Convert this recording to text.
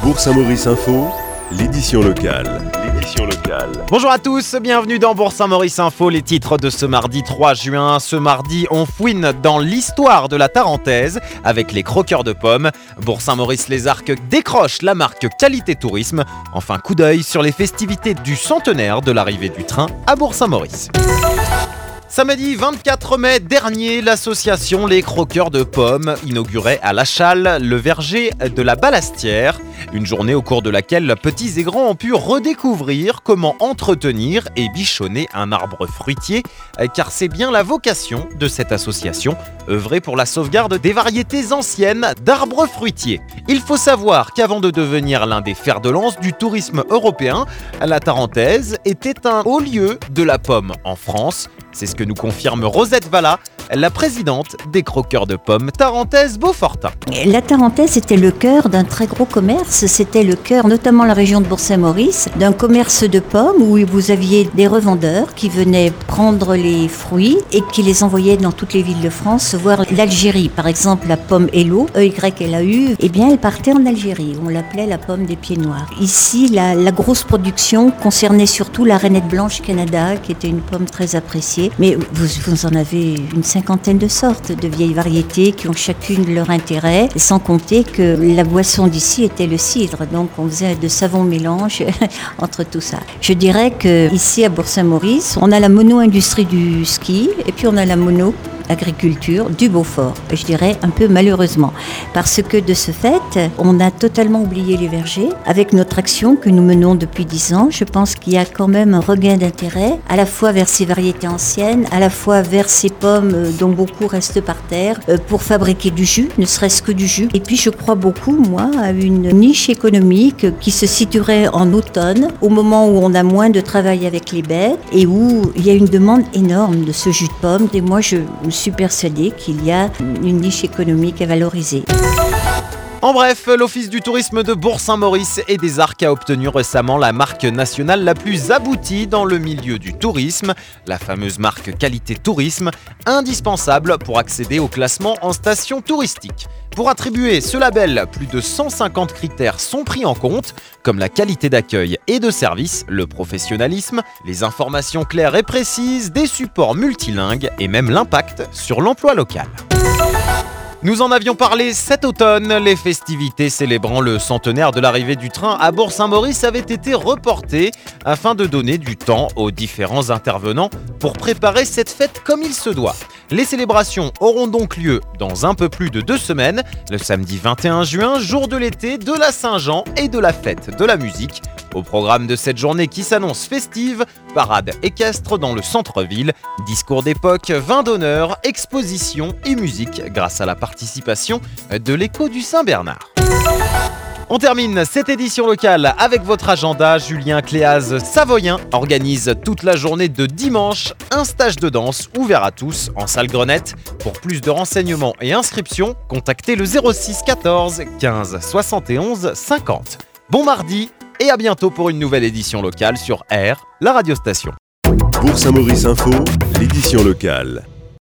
Bourg-Saint-Maurice Info, l'édition locale. Bonjour à tous, bienvenue dans Bourg-Saint-Maurice Info, les titres de ce mardi 3 juin. Ce mardi, on fouine dans l'histoire de la Tarentaise avec les croqueurs de pommes. Bourg-Saint-Maurice-les-Arcs décroche la marque Qualité Tourisme. Enfin, coup d'œil sur les festivités du centenaire de l'arrivée du train à Bourg-Saint-Maurice. Samedi 24 mai dernier, l'association Les Croqueurs de Pommes inaugurait à La Challe le verger de la Ballastière. Une journée au cours de laquelle petits et grands ont pu redécouvrir comment entretenir et bichonner un arbre fruitier, car c'est bien la vocation de cette association, œuvrer pour la sauvegarde des variétés anciennes d'arbres fruitiers. Il faut savoir qu'avant de devenir l'un des fers de lance du tourisme européen, la Tarentaise était un haut lieu de la pomme en France. C'est ce que nous confirme Rosette Valla, la présidente des croqueurs de pommes Tarentaise Beaufortin. La Tarentaise était le cœur d'un très gros commerce. C'était le cœur, notamment la région de Bourg-Saint-Maurice, d'un commerce de pommes où vous aviez des revendeurs qui venaient prendre les fruits et qui les envoyaient dans toutes les villes de France, voire l'Algérie. Par exemple, la pomme Hello, E-Y-L-A-U, eh bien, elle partait en Algérie. On l'appelait la pomme des pieds noirs. Ici, la grosse production concernait surtout la Rainette Blanche Canada, qui était une pomme très appréciée. Mais vous en avez une cinquantaine de sortes de vieilles variétés qui ont chacune leur intérêt, sans compter que la boisson d'ici était le cidre, donc on faisait de savants mélanges entre tout ça. Je dirais qu'ici à Bourg-Saint-Maurice, on a la mono-industrie du ski et puis on a la mono-agriculture du Beaufort, je dirais un peu malheureusement, parce que de ce fait, on a totalement oublié les vergers. Avec notre action que nous menons depuis 10 ans, je pense qu'il y a quand même un regain d'intérêt, à la fois vers ces variétés anciennes, à la fois vers ces pommes dont beaucoup restent par terre, pour fabriquer du jus, ne serait-ce que du jus. Et puis je crois beaucoup, moi, à une niche économique qui se situerait en automne, au moment où on a moins de travail avec les bêtes et où il y a une demande énorme de ce jus de pomme. Et moi, je suis persuadée qu'il y a une niche économique à valoriser. En bref, l'Office du tourisme de Bourg-Saint-Maurice et des Arcs a obtenu récemment la marque nationale la plus aboutie dans le milieu du tourisme, la fameuse marque Qualité Tourisme, indispensable pour accéder au classement en station touristique. Pour attribuer ce label, plus de 150 critères sont pris en compte, comme la qualité d'accueil et de service, le professionnalisme, les informations claires et précises, des supports multilingues et même l'impact sur l'emploi local. Nous en avions parlé cet automne, les festivités célébrant le centenaire de l'arrivée du train à Bourg-Saint-Maurice avaient été reportées afin de donner du temps aux différents intervenants pour préparer cette fête comme il se doit. Les célébrations auront donc lieu dans un peu plus de 2 semaines, le samedi 21 juin, jour de l'été, de la Saint-Jean et de la fête de la musique. Au programme de cette journée qui s'annonce festive, parade équestre dans le centre-ville, discours d'époque, vin d'honneur, exposition et musique grâce à la participation de l'Écho du Saint-Bernard. On termine cette édition locale avec votre agenda. Julien Cléaz Savoyen organise toute la journée de dimanche un stage de danse ouvert à tous en salle Grenette. Pour plus de renseignements et inscriptions, contactez le 06 14 15 71 50. Bon mardi et à bientôt pour une nouvelle édition locale sur R, la radiostation. Bourg-Saint-Maurice Info, l'édition locale.